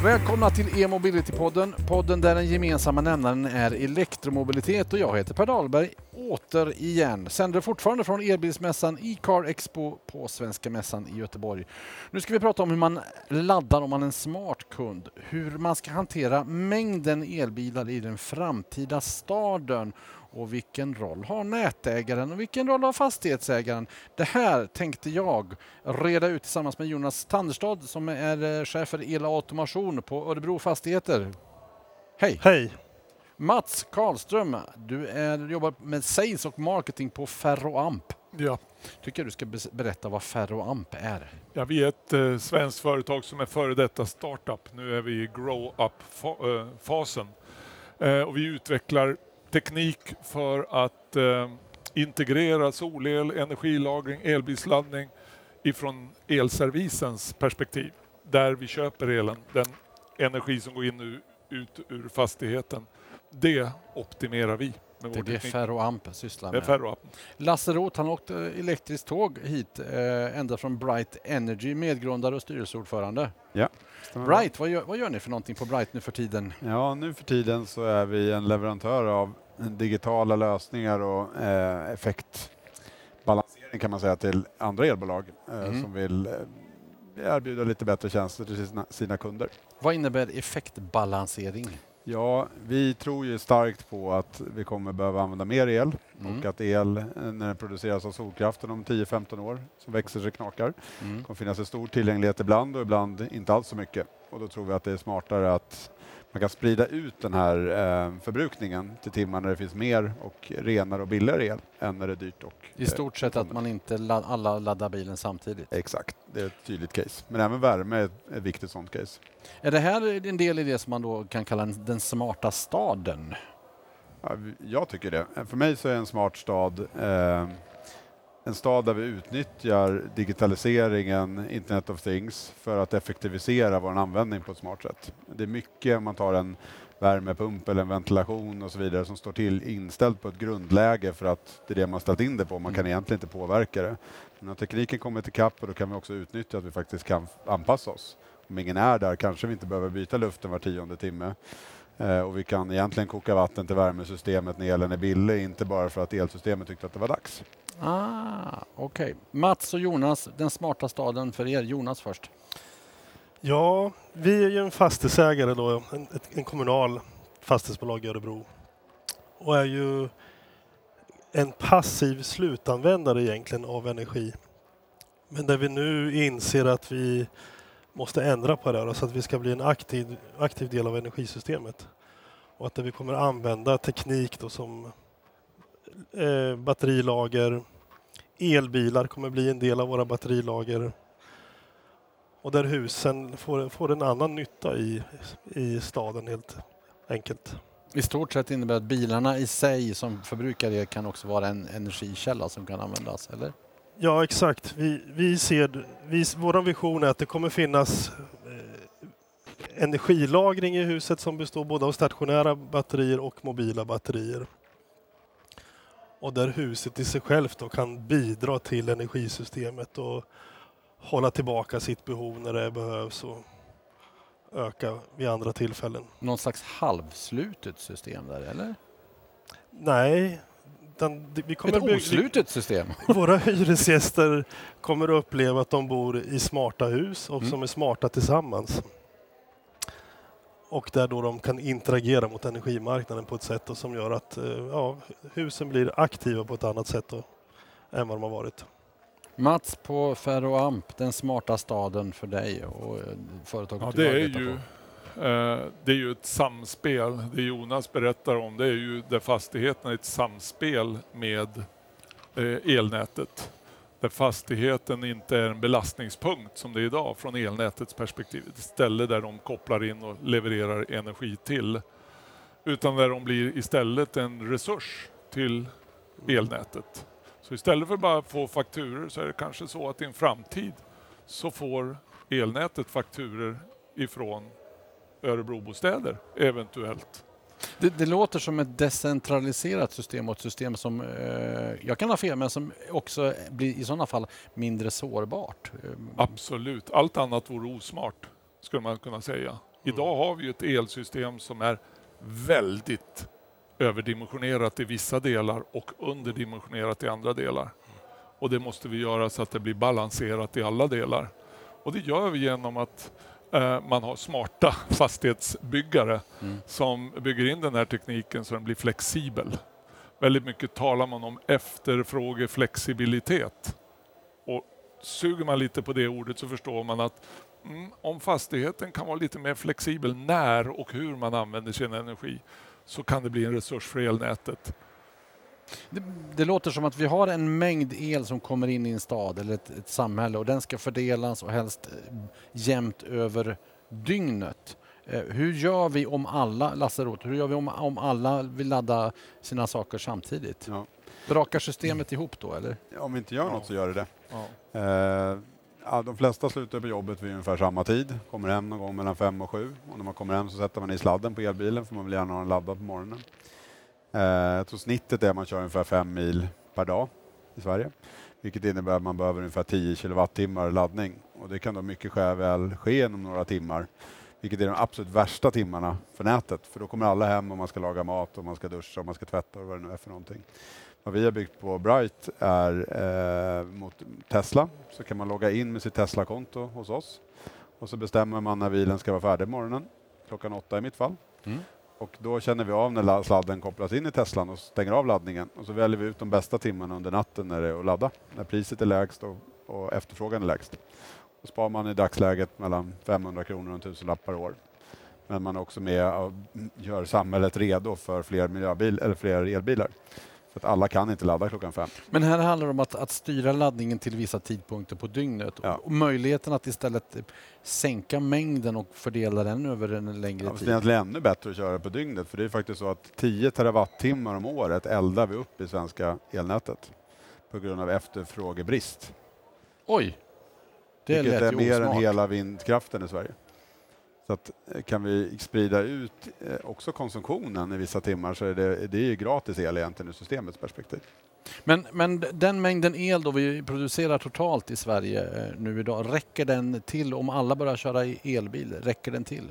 Välkomna till E-mobility-podden, podden där den gemensamma nämnaren är elektromobilitet, och jag heter Per Dahlberg, återigen. Sänder fortfarande från elbilsmässan E-car Expo på Svenska mässan i Göteborg. Nu ska vi prata om hur man laddar om man är en smart kund, hur man ska hantera mängden elbilar i den framtida staden, och vilken roll har nätägaren och vilken roll har fastighetsägaren? Det här tänkte jag reda ut tillsammans med Jonas Tanderstad som är chef för el och automation på Örebro Fastigheter. Hej! Hej! Mats Karlström, du jobbar med sales och marketing på Ferroamp. Ja. Tycker du ska berätta vad Ferroamp är? Ja, vi är ett svenskt företag som är före detta startup. Nu är vi i grow-up-fasen. Och vi utvecklar teknik för att integrera solel, energilagring, elbilsladdning ifrån elservisens perspektiv. Där vi köper elen, den energi som går in och ut ur fastigheten. Det optimerar vi. Det är det Ferroamp sysslar med. Det är Ferroamp. Lasse Roth, han åkte elektriskt tåg hit ända från Bright Energy, medgrundare och styrelseordförande. Ja. Bright, vad gör ni för någonting på Bright nu för tiden? Ja, nu för tiden så är vi en leverantör av digitala lösningar och effektbalansering kan man säga till andra elbolag som vill erbjuda lite bättre tjänster till sina kunder. Vad innebär effektbalansering? Ja, vi tror ju starkt på att vi kommer behöva använda mer el och att el, när den produceras av solkraften om 10-15 år, som växer sig knakar, kommer finnas en stor tillgänglighet ibland och ibland inte alls så mycket. Och då tror vi att det är smartare att man kan sprida ut den här förbrukningen till timmar när det finns mer och renare och billigare el än när det är dyrt. Och, i stort sett att man inte alla laddar bilen samtidigt. Exakt, det är ett tydligt case. Men även värme är ett viktigt sånt case. Är det här en del i det som man då kan kalla den smarta staden? Ja, jag tycker det. För mig så är en smart stad en stad där vi utnyttjar digitaliseringen, Internet of Things, för att effektivisera vår användning på ett smart sätt. Det är mycket om man tar en värmepump eller en ventilation och så vidare som står till inställd på ett grundläge för att det är det man ställt in det på. Man kan egentligen inte påverka det. Men när tekniken kommer till kapp, och då kan vi också utnyttja att vi faktiskt kan anpassa oss. Om ingen är där kanske vi inte behöver byta luften var 10:e timme. Och vi kan egentligen koka vatten till värmesystemet när elen är billig, inte bara för att elsystemet tyckte att det var dags. Okej. Mats och Jonas, den smarta staden för er. Jonas först. Ja, vi är ju en fastighetsägare då, en kommunal fastighetsbolag i Örebro. Och är ju en passiv slutanvändare egentligen av energi. Men där vi nu inser att vi måste ändra på det här så att vi ska bli en aktiv del av energisystemet. Och att vi kommer använda teknik då som batterilager, elbilar kommer bli en del av våra batterilager. Och där husen får en annan nytta i staden helt enkelt. I stort sett innebär att bilarna i sig som förbrukar det kan också vara en energikälla som kan användas, eller? Ja, exakt. Vår vision är att det kommer finnas energilagring i huset som består både av stationära batterier och mobila batterier. Och där huset i sig självt då kan bidra till energisystemet och hålla tillbaka sitt behov när det behövs och öka vid andra tillfällen. Någon slags halvslutet system där, eller? Nej. Vi kommer ett oslutet system. Våra hyresgäster kommer att uppleva att de bor i smarta hus och som är smarta tillsammans. Och där då de kan interagera mot energimarknaden på ett sätt som gör att husen blir aktiva på ett annat sätt än vad de har varit. Mats på Ferroamp, den smarta staden för dig och företaget du arbetar på. Det är ju ett samspel. Det Jonas berättar om, det är ju där fastigheten är ett samspel med elnätet. Där fastigheten inte är en belastningspunkt som det är idag från elnätets perspektiv. Ett ställe där de kopplar in och levererar energi till. Utan där de blir istället en resurs till elnätet. Så istället för bara att få fakturer så är det kanske så att i en framtid så får elnätet fakturer ifrån Örebrobostäder eventuellt. Det låter som ett decentraliserat system och ett system som jag kan ha fel men som också blir i sådana fall mindre sårbart. Absolut. Allt annat vore osmart skulle man kunna säga. Idag har vi ju ett elsystem som är väldigt överdimensionerat i vissa delar och underdimensionerat i andra delar. Och det måste vi göra så att det blir balanserat i alla delar. Och det gör vi genom att man har smarta fastighetsbyggare som bygger in den här tekniken så den blir flexibel. Väldigt mycket talar man om efterfrågeflexibilitet. Och suger man lite på det ordet så förstår man att om fastigheten kan vara lite mer flexibel när och hur man använder sin energi så kan det bli en resurs för elnätet. Det låter som att vi har en mängd el som kommer in i en stad eller ett samhälle och den ska fördelas och helst jämnt över dygnet. Hur gör vi om alla, Lasse Roth, hur gör vi om alla vill ladda sina saker samtidigt? Ja. Brakar systemet ihop då eller? Om vi inte gör något så gör det. Ja. De flesta slutar på jobbet vid ungefär samma tid, kommer hem någon gång mellan 5 och 7 och när man kommer hem så sätter man i sladden på elbilen för man vill gärna ha den laddad på morgonen. Jag tror snittet är att man kör ungefär 5 mil per dag i Sverige, vilket innebär att man behöver ungefär 10 kilowattimmar laddning och det kan då mycket väl ske inom några timmar, vilket är de absolut värsta timmarna för nätet, för då kommer alla hem och man ska laga mat och man ska duscha och man ska tvätta och vad det nu är för någonting. Vad vi har byggt på Bright är mot Tesla, så kan man logga in med sitt Tesla-konto hos oss och så bestämmer man när bilen ska vara färdig morgonen, klockan 8 i mitt fall. Och då känner vi av när sladden kopplas in i Teslan och stänger av laddningen. Och så väljer vi ut de bästa timmarna under natten när det är att ladda. När priset är lägst och efterfrågan är lägst. Då sparar man i dagsläget mellan 500 kronor och 1000 lapp per år. Men man är också med och gör samhället redo för fler elbilar. Så att alla kan inte ladda klockan 5. Men här handlar det om att styra laddningen till vissa tidpunkter på dygnet. Ja. Och möjligheten att istället sänka mängden och fördela den över en längre tid. Det är egentligen ännu bättre att köra på dygnet. För det är faktiskt så att 10 terawattimmar om året eldar vi upp i svenska elnätet. På grund av efterfrågebrist. Oj! Det Vilket är mer än osmart. hela vindkraften i Sverige. Så att, kan vi sprida ut också konsumtionen i vissa timmar så är det är ju gratis el egentligen ur systemets perspektiv. Men den mängden el då vi producerar totalt i Sverige nu idag, räcker den till om alla börjar köra i elbil? Räcker den till?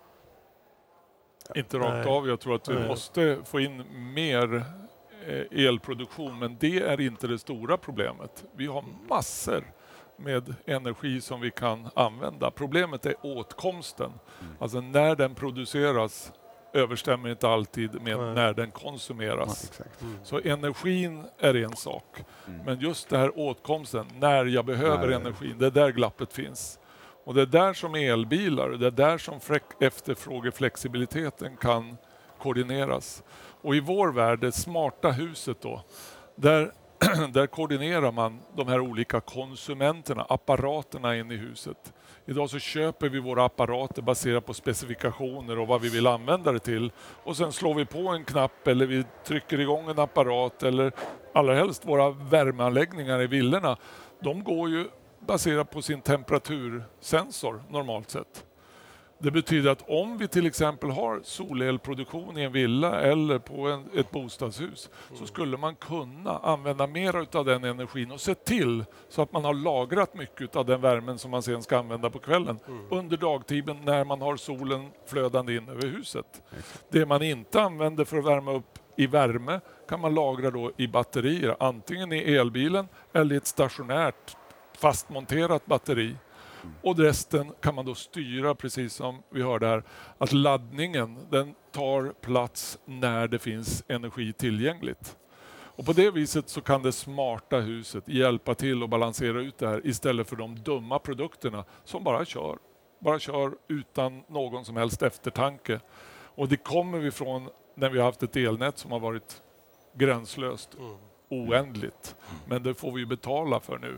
Inte rakt av. Jag tror att vi måste få in mer elproduktion, men det är inte det stora problemet. Vi har massor med energi som vi kan använda. Problemet är åtkomsten. Alltså när den produceras överstämmer inte alltid med när den konsumeras. Så energin är en sak. Men just det här åtkomsten, när jag behöver energin, det är där glappet finns. Och det är där som elbilar, det är där som efterfrågeflexibiliteten kan koordineras. Och i vår värld, det smarta huset då, där koordinerar man de här olika konsumenterna, apparaterna in i huset. Idag så köper vi våra apparater baserat på specifikationer och vad vi vill använda det till. Och sen slår vi på en knapp eller vi trycker igång en apparat eller allra helst våra värmeanläggningar i villorna. De går ju baserat på sin temperatursensor normalt sett. Det betyder att om vi till exempel har solelproduktion i en villa eller på ett bostadshus så skulle man kunna använda mer av den energin och se till så att man har lagrat mycket av den värmen som man sen ska använda på kvällen under dagtiden när man har solen flödande in över huset. Det man inte använder för att värma upp i värme kan man lagra då i batterier, antingen i elbilen eller i ett stationärt fastmonterat batteri. Och resten kan man då styra, precis som vi hörde här, att laddningen den tar plats när det finns energi tillgängligt. Och på det viset så kan det smarta huset hjälpa till att balansera ut det här istället för de dumma produkterna som bara kör utan någon som helst eftertanke. Och det kommer vi från när vi har haft ett elnät som har varit gränslöst, oändligt. Men det får vi betala för nu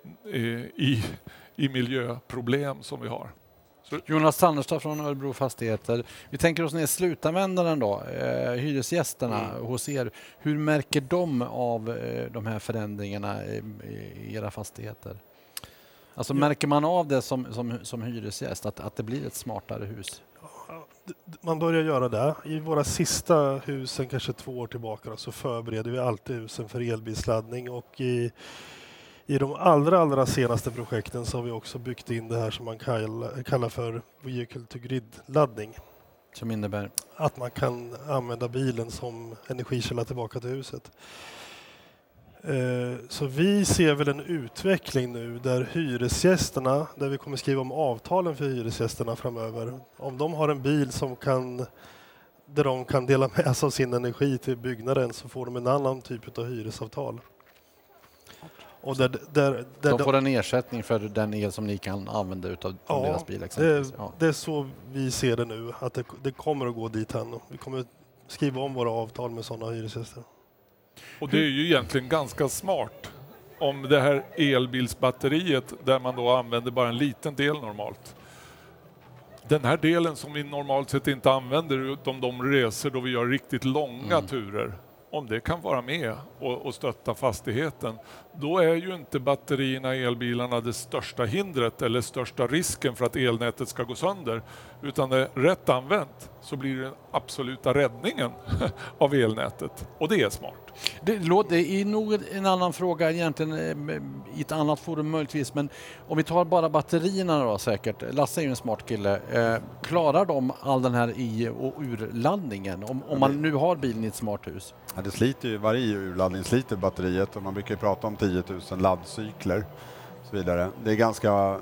i miljöproblem som vi har. Jonas Sanderstad från Örebro Fastigheter. Vi tänker oss ner slutanvändaren då, hyresgästerna hos er. Hur märker de av de här förändringarna i era fastigheter? Alltså märker man av det som hyresgäst, att det blir ett smartare hus? Man börjar göra det. I våra sista husen, kanske 2 år tillbaka, så förbereder vi alltid husen för elbilsladdning och i I de allra senaste projekten så har vi också byggt in det här som man kallar för vehicle to grid-laddning. Som innebär? Att man kan använda bilen som energikälla tillbaka till huset. Så vi ser väl en utveckling nu där hyresgästerna, där vi kommer skriva om avtalen för hyresgästerna framöver. Om de har en bil där de kan dela med sig av sin energi till byggnaden så får de en annan typ av hyresavtal. Och de får en ersättning för den el som ni kan använda utav deras bil exempelvis. Det är så vi ser det nu, att det kommer att gå dit här. Vi kommer skriva om våra avtal med sådana hyresgäster. Och det är ju egentligen ganska smart om det här elbilsbatteriet där man då använder bara en liten del normalt. Den här delen som vi normalt sett inte använder utom de resor då vi gör riktigt långa turer. Om det kan vara med och stötta fastigheten, då är ju inte batterierna i elbilarna det största hindret eller största risken för att elnätet ska gå sönder. Utan det rätt använt så blir det den absoluta räddningen av elnätet. Och det är smart. Det är nog en annan fråga egentligen i ett annat forum möjligtvis, men om vi tar bara batterierna då säkert. Lasse är ju en smart kille. Klarar de all den här i- och urladdningen om man nu har bilen i ett smart hus? Ja, det sliter ju, varje urladdning sliter batteriet och man brukar ju prata om 10 000 laddcykler och så vidare. Det är ganska...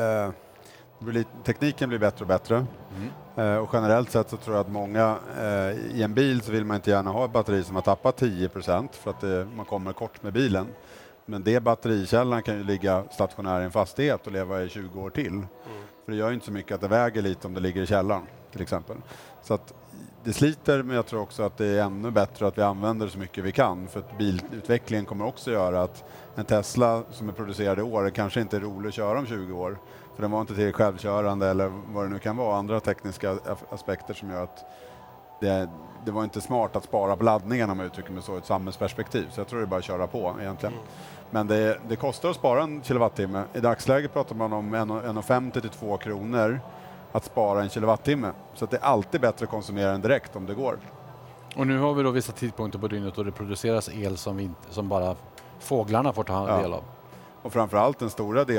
tekniken blir bättre och bättre. Och generellt sett så tror jag att många i en bil så vill man inte gärna ha ett batteri som har tappat 10% för att man kommer kort med bilen. Men det batterikällan kan ju ligga stationär i en fastighet och leva i 20 år till. För det gör ju inte så mycket att det väger lite om det ligger i källaren till exempel. Så att det sliter, men jag tror också att det är ännu bättre att vi använder så mycket vi kan. För att bilutvecklingen kommer också göra att en Tesla som är producerad i år kanske inte är rolig att köra om 20 år. För den var inte till självkörande eller vad det nu kan vara. Andra tekniska aspekter som gör att det var inte smart att spara på laddningen om jag uttrycker mig så i ett samhällsperspektiv. Så jag tror det är bara att köra på egentligen. Men det kostar att spara en kilowattimme. I dagsläget pratar man om 1,50 till 2 kronor att spara en kilowattimme. Så att det är alltid bättre att konsumera den direkt om det går. Och nu har vi då vissa tidpunkter på dygnet då det produceras el som bara fåglarna får ta del av. Och framförallt den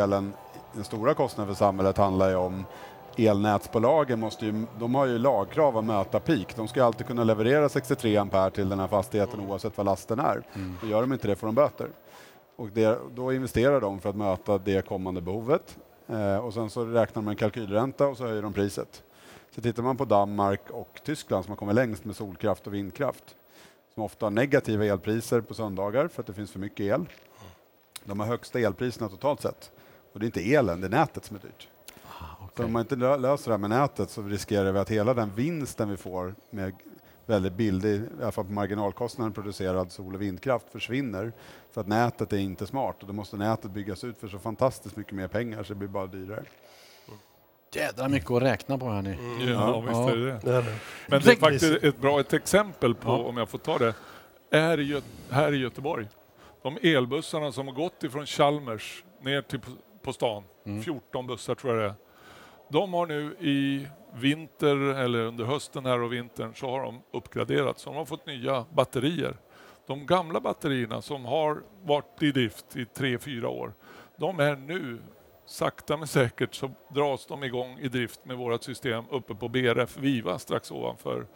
stora kostnaden för samhället handlar ju om elnätsbolagen de har ju lagkrav att möta peak. De ska alltid kunna leverera 63 ampere till den här fastigheten oavsett vad lasten är. Och gör de inte det får de böter. Och då investerar de för att möta det kommande behovet. Och sen så räknar de en kalkylränta och så höjer de priset. Så tittar man på Danmark och Tyskland som har kommit längst med solkraft och vindkraft, som ofta har negativa elpriser på söndagar för att det finns för mycket el. De har högsta elpriserna totalt sett. Och det är inte elen, det är nätet som är dyrt. För om man inte löser det här med nätet så riskerar vi att hela den vinsten vi får med väldigt billig, i alla fall på marginalkostnaden producerad sol- och vindkraft försvinner. För att nätet är inte smart och då måste nätet byggas ut för så fantastiskt mycket mer pengar så det blir bara dyrare. Jädra mycket att räkna på här nu. Ja, visst är det. Det är det. Men det är faktiskt ett bra exempel på, om jag får ta det, är här i Göteborg. De elbussarna som har gått ifrån Chalmers ner till på stan, 14 bussar tror jag det är. De har nu i vinter eller under hösten här och vintern så har de uppgraderat. Så de har fått nya batterier. De gamla batterierna som har varit i drift i 3-4 år, de är nu sakta men säkert så dras de igång i drift med vårt system uppe på BRF Viva strax ovanför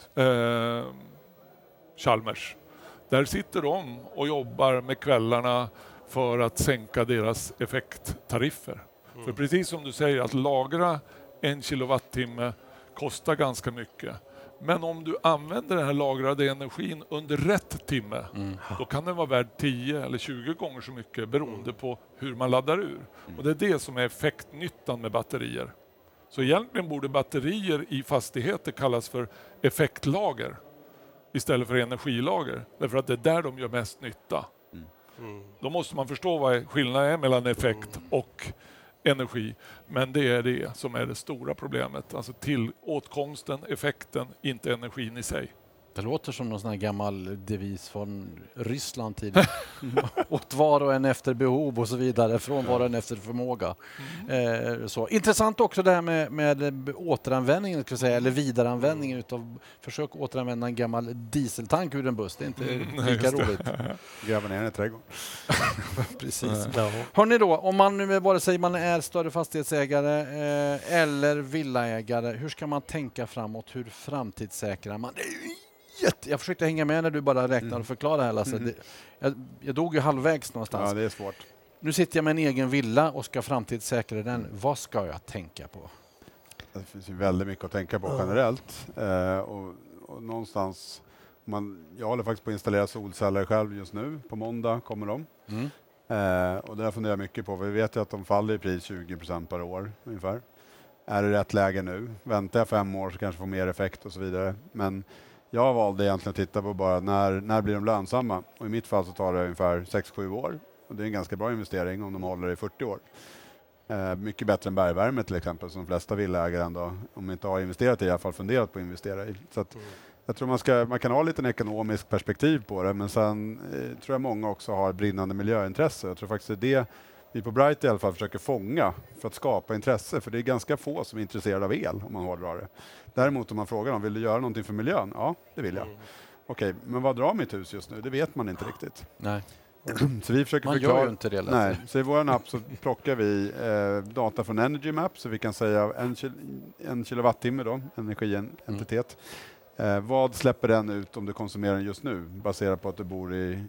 Chalmers. Där sitter de och jobbar med kvällarna för att sänka deras effekttariffer. För precis som du säger, att lagra 1 kilowattimme kostar ganska mycket. Men om du använder den här lagrade energin under rätt timme, då kan den vara värd 10 eller 20 gånger så mycket beroende på hur man laddar ur. Och det är det som är effektnyttan med batterier. Så egentligen borde batterier i fastigheter kallas för effektlager istället för energilager. Därför att det är där de gör mest nytta. Då måste man förstå vad skillnaden är mellan effekt och energi. Men det är det som är det stora problemet. Alltså åtkomsten, effekten, inte energin i sig. Det låter som någon sån här gammal devis från Ryssland tidigare. Åt var och en efter behov och så vidare, från var och en efter förmåga. Så. Intressant också det här med återanvändningen, ska jag säga, eller vidareanvändningen utav, försök återanvända en gammal dieseltank ur en buss. Det är inte lika roligt. Gräva ner den i trädgården. Precis. Ja. Hörrni då, om man nu vare sig man är större fastighetsägare eller villaägare, hur ska man tänka framåt? Hur framtidssäkrar man? Det är ju jag försökte hänga med när du bara räknade och förklarade här, Lasse. Jag dog ju halvvägs någonstans. Ja, det är svårt. Nu sitter jag med en egen villa och ska framtidssäkra den. Vad ska jag tänka på? Det finns ju väldigt mycket att tänka på generellt. Och någonstans, jag håller faktiskt på att installera solceller själv just nu. På måndag kommer de. Och det funderar jag mycket på. Vi vet ju att de faller i pris 20% per år ungefär. Är det rätt läge nu? Väntar jag 5 år så kanske får mer effekt och så vidare. Men jag valde egentligen att titta på bara när blir de lönsamma. Och i mitt fall så tar det ungefär 6-7 år. Och det är en ganska bra investering om de håller i 40 år. Mycket bättre än bergvärme till exempel, som de flesta villaägare ändå, om inte har investerat i alla fall funderat på att investera i. Så att jag tror man kan ha lite en ekonomisk perspektiv på det, men sen tror jag många också har brinnande miljöintresse. Jag tror faktiskt det är det vi på Bright i alla fall försöker fånga för att skapa intresse, för det är ganska få som är intresserade av el om man hårdrar det. Däremot om man frågar dem, vill du göra någonting för miljön? Ja, det vill jag. Okej, men vad drar mitt hus just nu? Det vet man inte riktigt. Nej. Så vi försöker Man förklara. gör ju inte det. Nej, så i vår app så plockar vi data från Energy Map, så vi kan säga en kilowattimme då, energientitet. Vad släpper den ut om du konsumerar den just nu, baserat på att du bor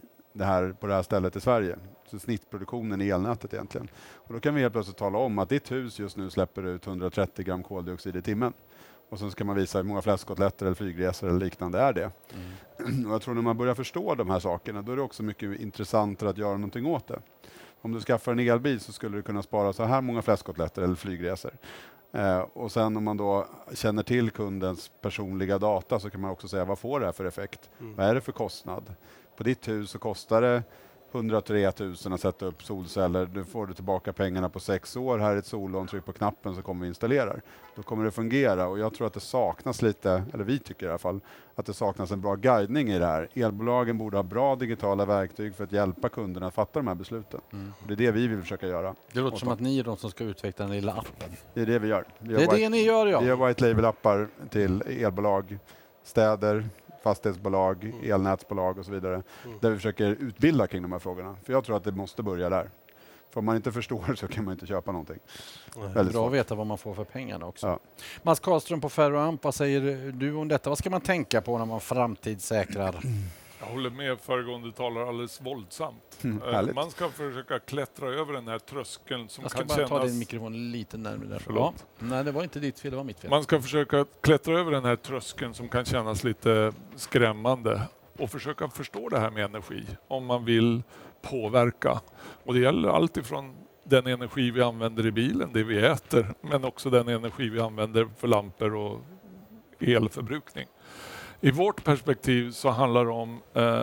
på det här stället i Sverige. Så snittproduktionen i elnätet egentligen. Och då kan vi helt plötsligt tala om att ditt hus just nu släpper ut 130 gram koldioxid i timmen. Och sen ska man visa hur många fläskkotletter eller flygresor eller liknande är det. Och jag tror när man börjar förstå de här sakerna, då är det också mycket intressantare att göra någonting åt det. Om du skaffar en elbil så skulle du kunna spara så här många fläskkotletter eller flygresor. Och sen om man då känner till kundens personliga data så kan man också säga, vad får det här för effekt? Vad är det för kostnad? På ditt hus så kostar det 103 000 att sätta upp solceller. Du får du tillbaka pengarna på 6 år. Här är ett sollån, tryck på knappen så kommer vi installera. Då kommer det fungera, och jag tror att det saknas lite, eller vi tycker i alla fall, att det saknas en bra guidning i det här. Elbolagen borde ha bra digitala verktyg för att hjälpa kunderna att fatta de här besluten. Och det är det vi vill försöka göra. Det låter som att ni är de som ska utveckla den lilla appen. Det är det vi gör. Det är det ni gör, ja. Vi har white label-appar till elbolag, städer, fastighetsbolag, elnätsbolag och så vidare. Där vi försöker utbilda kring de här frågorna. För jag tror att det måste börja där. För om man inte förstår så kan man inte köpa någonting. Bra att veta vad man får för pengarna också. Ja. Mats Karlström på Ferroamp, vad säger du om detta? Vad ska man tänka på när man framtidssäkrar? Jag håller med föregående talare alldeles våldsamt. Härligt. Man ska försöka klättra över den här tröskeln som Jag ska kan bara kännas... ta din mikrofon lite närmare där. Förlåt. Ja. Nej, det var inte ditt fel, det var mitt fel. Man ska försöka klättra över den här tröskeln som kan kännas lite skrämmande och försöka förstå det här med energi om man vill påverka. Och det gäller allt ifrån den energi vi använder i bilen, det vi äter, men också den energi vi använder för lampor och elförbrukning. I vårt perspektiv så handlar det om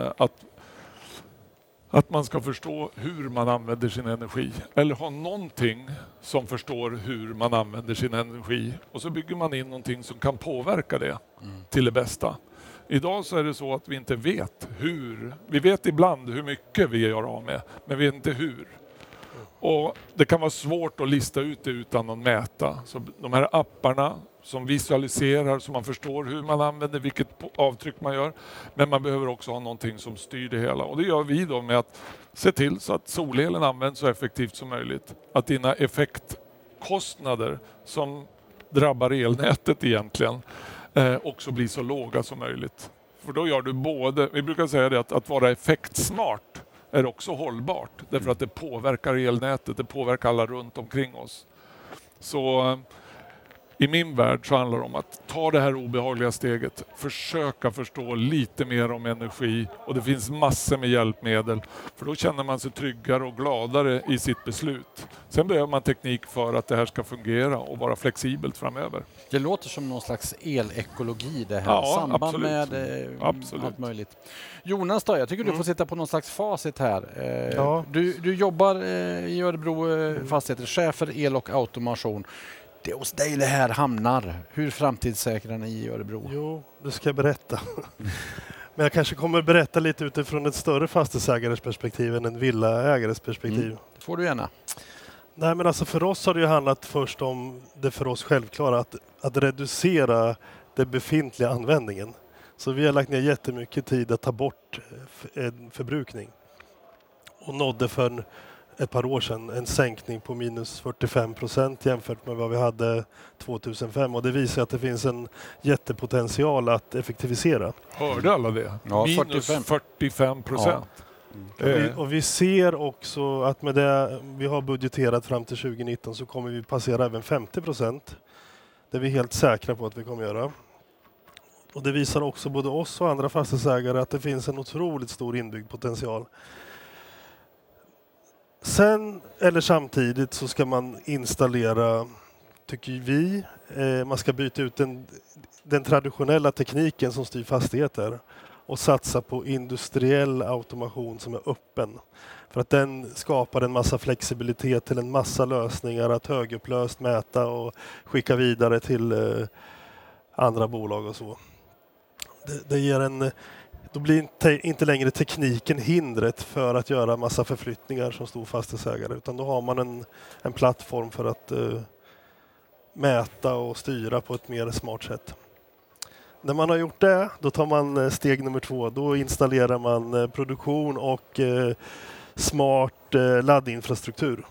att man ska förstå hur man använder sin energi. Eller ha någonting som förstår hur man använder sin energi. Och så bygger man in någonting som kan påverka det till det bästa. Idag så är det så att vi inte vet hur. Vi vet ibland hur mycket vi gör av med, men vi vet inte hur. Och det kan vara svårt att lista ut det utan att mäta. Så de här apparna som visualiserar så man förstår hur man använder, vilket avtryck man gör. Men man behöver också ha någonting som styr det hela. Och det gör vi då med att se till så att solelen används så effektivt som möjligt. Att dina effektkostnader som drabbar elnätet egentligen också blir så låga som möjligt. För då gör du både, vi brukar säga det att vara effektsmart är också hållbart. Därför att det påverkar elnätet, det påverkar alla runt omkring oss. Så i min värld så handlar det om att ta det här obehagliga steget, försöka förstå lite mer om energi, och det finns massor med hjälpmedel, för då känner man sig tryggare och gladare i sitt beslut. Sen behöver man teknik för att det här ska fungera och vara flexibelt framöver. Det låter som någon slags elekologi det här, Ja, samband absolut. med Absolut. allt möjligt. Jonas då, jag tycker du får sitta på någon slags facit här. Ja. Du jobbar i Örebro Fastigheter, chef för el och automation. Det är hos dig det här hamnar. Hur framtidssäkrar ni i Örebro? Jo, det ska jag berätta. Men jag kanske kommer berätta lite utifrån ett större fastighetsägares perspektiv än en villaägares perspektiv. Det får du gärna. Nej, men alltså för oss har det ju handlat först om det för oss självklara att reducera den befintliga användningen. Så vi har lagt ner jättemycket tid att ta bort en förbrukning. Och nådde för ett par år sedan en sänkning på minus 45% jämfört med vad vi hade 2005. Och det visar att det finns en jättepotential att effektivisera. Hörde alla det? Ja, Minus 45%. Och vi ser också att med det vi har budgeterat fram till 2019 så kommer vi passera även 50%. Det är vi helt säkra på att vi kommer göra. Och det visar också både oss och andra fastighetsägare att det finns en otroligt stor inbyggd potential. Sen eller samtidigt så ska man installera, tycker vi, man ska byta ut den traditionella tekniken som styr fastigheter och satsa på industriell automation som är öppen. För att den skapar en massa flexibilitet till en massa lösningar att högupplöst mäta och skicka vidare till andra bolag och så. Det ger då blir inte längre tekniken hindret för att göra massa förflyttningar som stor fastighetsägare, utan då har man en plattform för att mäta och styra på ett mer smart sätt. När man har gjort det, då tar man steg nummer 2. Då installerar man produktion och smart laddinfrastruktur.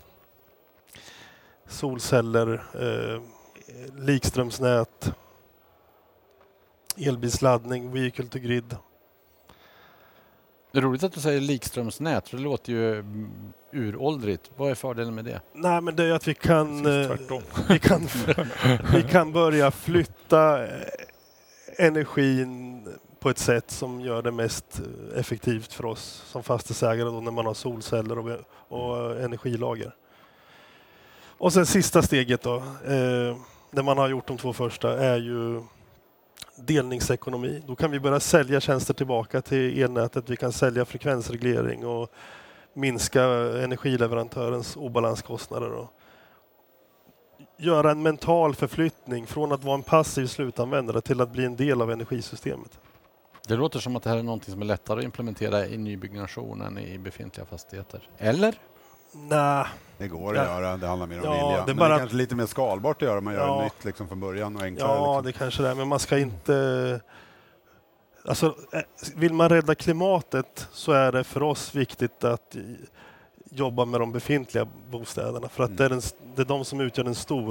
Solceller, likströmsnät, elbilsladdning, vehicle to grid. Det är roligt att du säger likströmsnät, för det låter ju uråldrigt. Vad är fördelen med det? Nej, men det är att vi kan, Tvärtom. vi kan börja flytta energin på ett sätt som gör det mest effektivt för oss som fastighetsägare då, när man har solceller och energilager. Och sen sista steget då, när man har gjort de 2 första, är ju delningsekonomi. Då kan vi börja sälja tjänster tillbaka till elnätet. Vi kan sälja frekvensreglering och minska energileverantörens obalanskostnader och göra en mental förflyttning från att vara en passiv slutanvändare till att bli en del av energisystemet. Det låter som att det här är något som är lättare att implementera i nybyggnationen i befintliga fastigheter. Eller? Nej. Det går att göra, det handlar mer om Ja, vilja. det är Men bara det är kanske lite mer skalbart att göra, man gör Ja. det nytt liksom från början och enklare. Ja, liksom. det kanske det är, men man ska inte... Alltså, vill man rädda klimatet så är det för oss viktigt att jobba med de befintliga bostäderna. För att det är de som utgör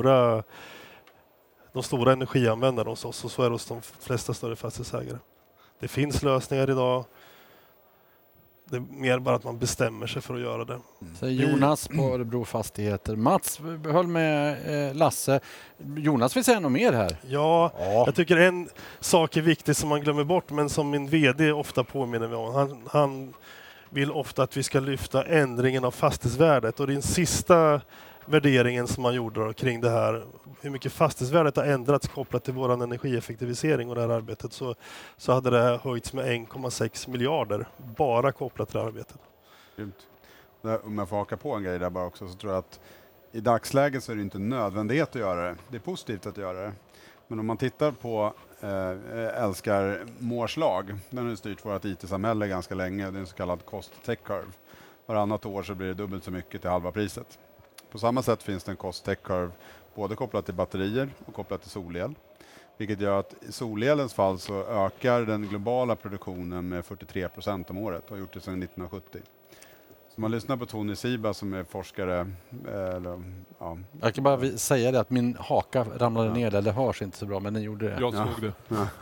de stora energianvändarna hos oss, och så är det hos de flesta större fastighetsägare. Det finns lösningar idag. Det är mer bara att man bestämmer sig för att göra det. Säger Jonas på Örebro Fastigheter. Mats höll med Lasse. Jonas vill säga något mer här. Ja, jag tycker en sak är viktig som man glömmer bort, men som min VD ofta påminner mig om. Han vill ofta att vi ska lyfta ändringen av fastighetsvärdet, och den sista värderingen som man gjorde då kring det här, hur mycket fastighetsvärdet har ändrats kopplat till vår energieffektivisering och det här arbetet, så hade det höjts med 1,6 miljarder bara kopplat till det här arbetet. Grymt. Om jag får haka på en grej där bara också, så tror jag att i dagsläget så är det inte nödvändighet att göra det. Det är positivt att göra det. Men om man tittar på älskar Moores lag, den har styrt vårt IT-samhälle ganska länge. Det är en så kallad cost tech curve. Varannat år så blir det dubbelt så mycket till halva priset. På samma sätt finns det en cost tech curve både kopplat till batterier och kopplat till solel. Vilket gör att i solelens fall så ökar den globala produktionen med 43% om året och har gjort det sedan 1970. Så man lyssnar på Tony Siba som är forskare. Jag kan bara säga det att min haka ramlade ner där. Det hörs inte så bra, men den gjorde det. Jag såg det.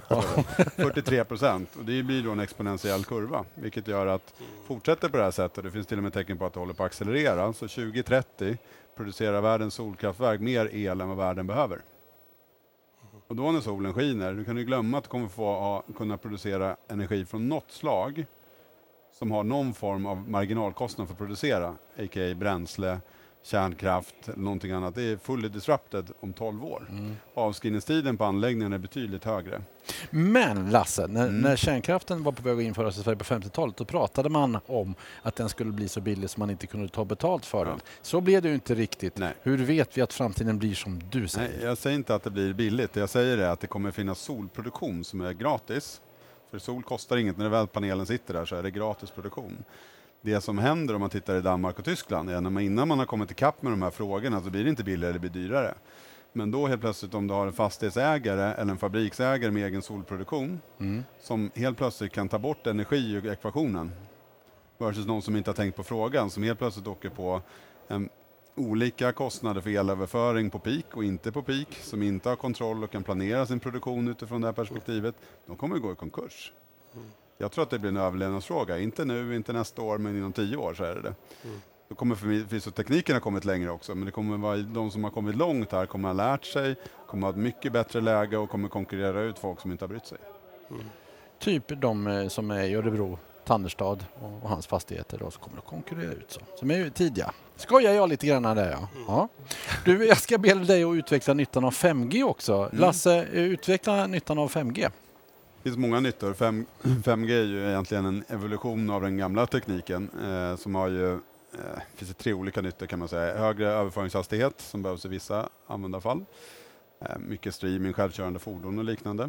43%, och det blir då en exponentiell kurva, vilket gör att fortsätter på det här sättet, det finns till och med tecken på att det håller på att accelerera, så 2030 producerar världens solkraftverk mer el än vad världen behöver. Och då när solen skiner, du kan ju glömma att du kommer kunna producera energi från något slag som har någon form av marginalkostnad för att producera, a.k.a. bränsle, kärnkraft eller någonting annat. Det är fully disrupted om 12 år. Avskrivningstiden på anläggningen är betydligt högre. Men Lasse, när kärnkraften var på väg att införas i Sverige på 50-talet, då pratade man om att den skulle bli så billig som man inte kunde ta betalt för den. Så blev det ju inte riktigt. Nej. Hur vet vi att framtiden blir som du säger? Nej, jag säger inte att det blir billigt. Jag säger är att det kommer finnas solproduktion som är gratis. För sol kostar inget. När väl panelen sitter där så är det gratis produktion. Det som händer om man tittar i Danmark och Tyskland är att innan man har kommit ikapp med de här frågorna så blir det inte billigare, det blir dyrare. Men då helt plötsligt om du har en fastighetsägare eller en fabriksägare med egen solproduktion som helt plötsligt kan ta bort energi ur ekvationen versus någon som inte har tänkt på frågan som helt plötsligt åker på olika kostnader för elöverföring på peak och inte på peak, som inte har kontroll och kan planera sin produktion utifrån det här perspektivet, de kommer att gå i konkurs. Jag tror att det blir en överlevnadsfråga, inte nu, inte nästa år, men inom 10 år så är det. Då kommer förvisso tekniken ha kommit längre också, men det kommer vara de som har kommit långt här kommer ha lärt sig, kommer ha ett mycket bättre läge och kommer konkurrera ut folk som inte har brytt sig. Typ de som är i Örebro, Tannerstad och hans fastigheter då, som kommer att konkurrera ut. Som är ju tidiga. Skojar jag lite grann där, ja. Du, jag ska be dig att utveckla nyttan av 5G också. Lasse, utveckla nyttan av 5G. Det finns många nyttor. 5G är ju egentligen en evolution av den gamla tekniken som har ju finns det 3 olika nyttor kan man säga. Högre överföringshastighet som behövs i vissa användarfall. Mycket streaming, självkörande fordon och liknande.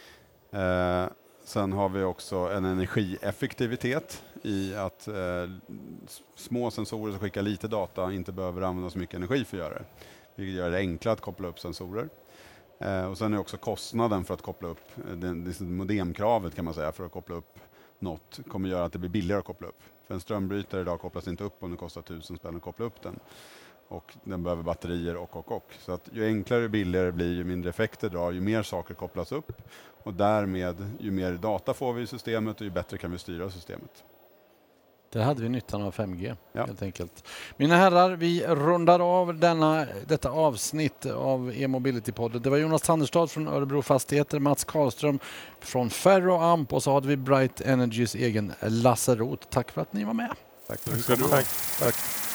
Sen har vi också en energieffektivitet i att små sensorer som skickar lite data inte behöver använda så mycket energi för att göra det. Vilket gör det enklare att koppla upp sensorer. Och sen är också kostnaden för att koppla upp, modemkravet kan man säga, för att koppla upp något kommer göra att det blir billigare att koppla upp. För en strömbrytare idag kopplas inte upp om det kostar 1000 spänn att koppla upp den. Och den behöver batterier och. Så att ju enklare och billigare blir, ju mindre effekter drar, ju mer saker kopplas upp. Och därmed, ju mer data får vi i systemet och ju bättre kan vi styra systemet. Där hade vi nyttan av 5G, helt enkelt. Mina herrar, vi rundar av detta avsnitt av E-mobility-podden. Det var Jonas Tannerstad från Örebro Fastigheter, Mats Karlström från Ferroamp och så hade vi Bright Energys egen Lasse Roth. Tack för att ni var med. Tack. Tack.